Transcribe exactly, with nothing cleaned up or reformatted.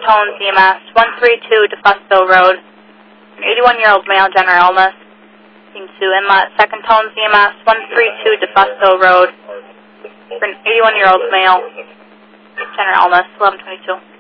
Tones E M S, one three two DeFusco Road. An eighty-one-year-old male, general illness. Team two Inlet, Second Tones E M S, one three two DeFusco Road. For an eighty-one-year-old male, general illness, eleven twenty-two.